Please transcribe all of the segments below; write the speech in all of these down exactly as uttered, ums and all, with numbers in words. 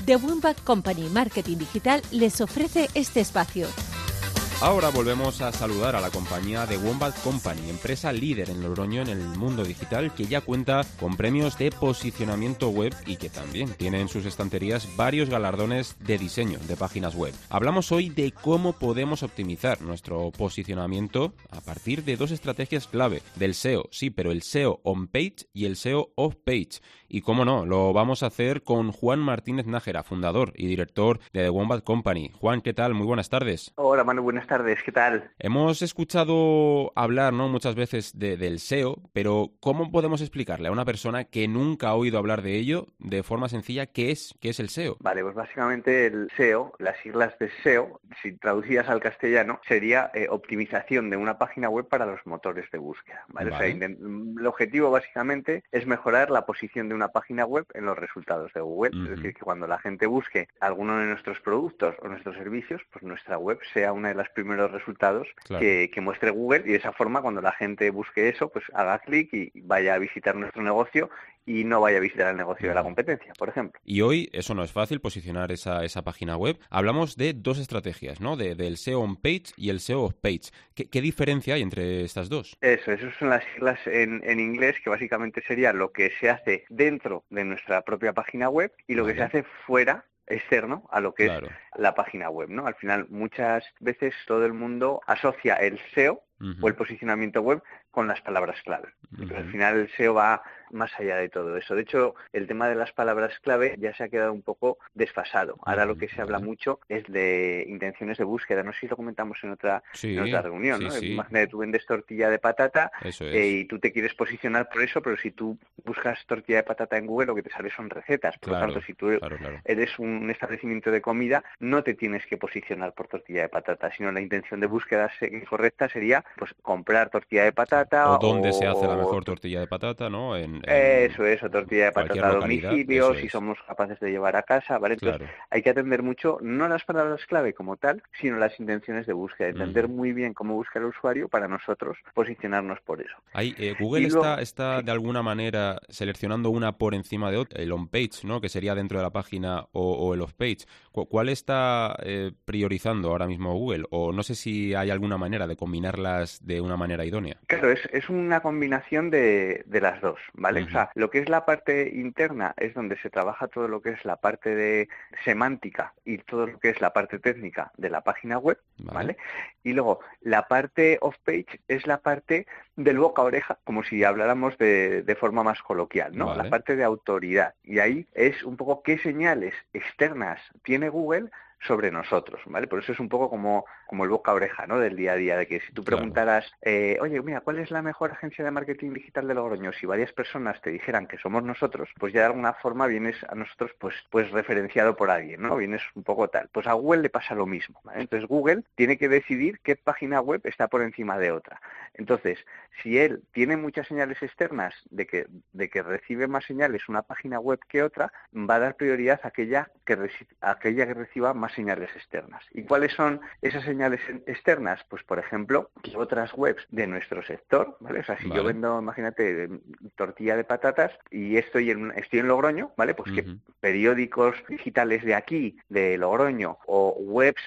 The Wombat Company Marketing Digital les ofrece este espacio. Ahora volvemos a saludar a la compañía The Wombat Company, empresa líder en Logroño en el mundo digital, que ya cuenta con premios de posicionamiento web y que también tiene en sus estanterías varios galardones de diseño de páginas web. Hablamos hoy de cómo podemos optimizar nuestro posicionamiento a partir de dos estrategias clave del S E O, sí, pero el S E O on-page y el S E O off-page. Y cómo no, lo vamos a hacer con Juan Martínez Nájera, fundador y director de The Wombat Company. Juan, ¿qué tal? Muy buenas tardes. Hola, Manu, buenas tardes. ¿Qué tal? Hemos escuchado hablar, ¿no?, muchas veces de, del S E O, pero ¿cómo podemos explicarle a una persona que nunca ha oído hablar de ello de forma sencilla qué es, qué es el S E O? Vale, pues básicamente el S E O, las siglas de S E O, si traducidas al castellano, sería eh, optimización de una página web para los motores de búsqueda. ¿Vale? Vale. O sea, el objetivo básicamente es mejorar la posición de una página web en los resultados de Google. Uh-huh. Es decir, que cuando la gente busque alguno de nuestros productos o nuestros servicios, pues nuestra web sea uno de los primeros resultados claro. que, que muestre Google, y de esa forma cuando la gente busque eso, pues haga clic y vaya a visitar nuestro negocio y no vaya a visitar el negocio uh-huh. de la competencia, por ejemplo. Y hoy eso no es fácil, posicionar esa, esa página web. Hablamos de dos estrategias, ¿no? De, del S E O on-page y el S E O off-page. ¿Qué, ¿Qué diferencia hay entre estas dos? Eso, esas son las siglas en, en inglés, que básicamente sería lo que se hace dentro de nuestra propia página web y lo vale. que se hace fuera, externo a lo que claro. es la página web, ¿no? Al final, muchas veces todo el mundo asocia el S E O uh-huh. o el posicionamiento web con las palabras clave. Uh-huh. Entonces, al final el S E O va más allá de todo eso. De hecho, el tema de las palabras clave ya se ha quedado un poco desfasado. Ahora uh-huh. lo que se habla mucho es de intenciones de búsqueda. No sé si lo comentamos en otra, sí, en otra reunión, sí, ¿no? Sí. Imagínate, tú vendes tortilla de patata es. eh, y tú te quieres posicionar por eso, pero si tú buscas tortilla de patata en Google, lo que te sale son recetas. Por claro, lo tanto, si tú claro, claro. eres un establecimiento de comida, no te tienes que posicionar por tortilla de patata, sino la intención de búsqueda correcta sería pues comprar tortilla de patata. O dónde o, se hace la mejor tortilla de patata, ¿no? En, en eso es, o tortilla de patata a domicilio, si somos capaces de llevar a casa, ¿vale? Entonces claro. hay que atender mucho, no las palabras clave como tal, sino las intenciones de búsqueda, entender uh-huh. muy bien cómo busca el usuario para nosotros posicionarnos por eso. Ahí, eh, Google luego, está, está sí. de alguna manera seleccionando una por encima de otra, el on-page, ¿no?, que sería dentro de la página, o, o el off-page. ¿Cuál está eh, priorizando ahora mismo Google? O no sé si hay alguna manera de combinarlas de una manera idónea. Claro, es, es una combinación de, de las dos, ¿vale? Uh-huh. O sea, lo que es la parte interna es donde se trabaja todo lo que es la parte de semántica y todo lo que es la parte técnica de la página web, ¿vale? ¿vale? Y luego, la parte off-page es la parte del boca a oreja, como si habláramos de, de forma más coloquial, ¿no? Vale. La parte de autoridad. Y ahí es un poco qué señales externas tiene Google sobre nosotros, ¿vale? Por eso es un poco como, como el boca a oreja, ¿no?, del día a día, de que si tú preguntaras, eh, oye, mira, ¿cuál es la mejor agencia de marketing digital de Logroño? Si varias personas te dijeran que somos nosotros, pues ya de alguna forma vienes a nosotros pues, pues referenciado por alguien, ¿no? Vienes un poco tal. Pues a Google le pasa lo mismo, ¿vale? Entonces Google tiene que decidir qué página web está por encima de otra. Entonces, si él tiene muchas señales externas de que, de que recibe más señales una página web que otra, va a dar prioridad a aquella que, reci- a aquella que reciba más señales externas. ¿Y cuáles son esas señales externas? Pues, por ejemplo, que otras webs de nuestro sector, ¿vale? O sea, si vale. yo vendo, imagínate, tortilla de patatas y estoy en, estoy en Logroño, ¿vale? Pues uh-huh. que periódicos digitales de aquí, de Logroño, o webs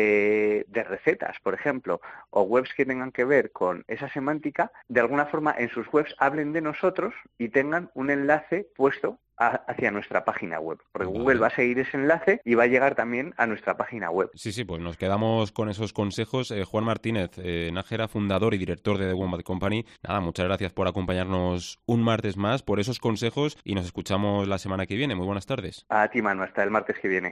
de, de recetas, por ejemplo, o webs que tengan que ver con esa semántica, de alguna forma en sus webs hablen de nosotros y tengan un enlace puesto hacia nuestra página web, porque vale. Google va a seguir ese enlace y va a llegar también a nuestra página web. Sí, sí, pues nos quedamos con esos consejos. Eh, Juan Martínez eh, Nájera, fundador y director de The Wombat Company. Nada, muchas gracias por acompañarnos un martes más, por esos consejos, y nos escuchamos la semana que viene. Muy buenas tardes. A ti, Manu, hasta el martes que viene.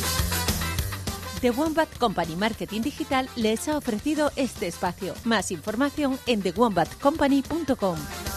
The Wombat Company Marketing Digital les ha ofrecido este espacio. Más información en the wombat company punto com.